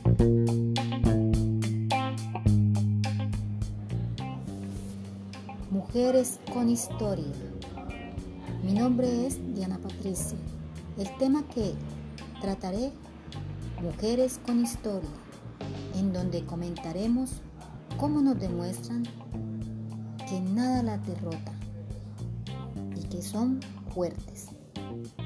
Mujeres con historia. Mi nombre es Diana Patricia. El tema que trataré, Mujeres con historia, en donde comentaremos cómo nos demuestran que nada las derrota y que son fuertes.